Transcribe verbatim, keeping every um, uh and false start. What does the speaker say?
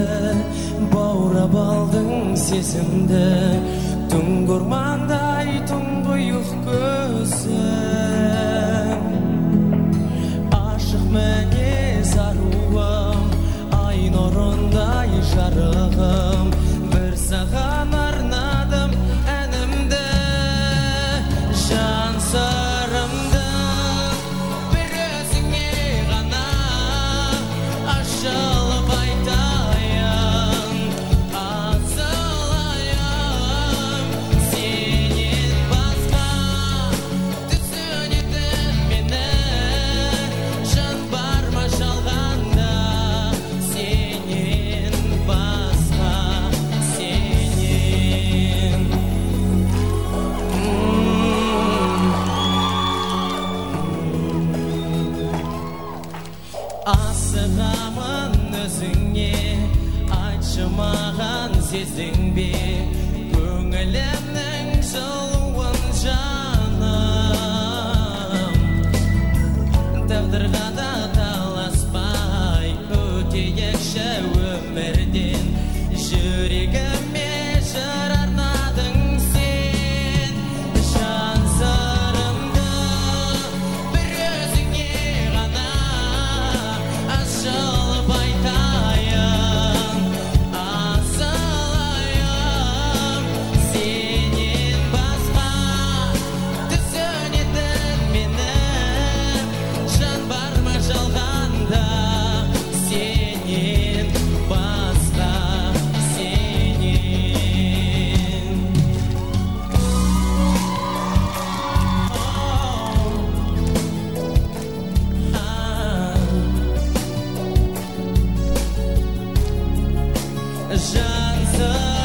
баурап алдың сезімді, түнгі ормандай тұңғиық көзің. Ашық мінез аруым, ай нұрындай жарығым, бір саған арнадым әнімді, жан сырымды. Bir özüne ғана ашылып айтайын, асылайын. Сенен басқа түсінетін мені, жан бар ма жалғанда? Сенен басқа, сенен. Асығамын өзіңе, айтшы маған сездің бе көңілімнің жылуын жаным. Тағдырға да таласпай өтейікші өмірден, жүрегіме жыр арнадың сен, жан сырымды. Bir өзіңе ғана ашылып айтайын, асылайын. Сенен басқа түсінетін мені, жан бар ма жалғанда? Сенен басқа, сенен. Жан